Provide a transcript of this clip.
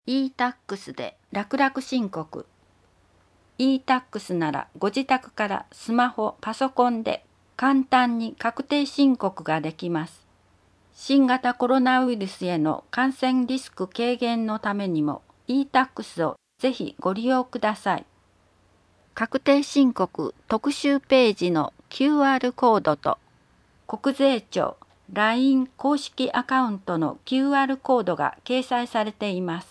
e-tax で楽々申告。e-tax ならご自宅からスマホ、パソコンで簡単に確定申告ができます。新型コロナウイルスへの感染リスク軽減のためにも e-tax をぜひご利用ください。確定申告特集ページの QR コードと国税庁 LINE 公式アカウントの QR コードが掲載されています。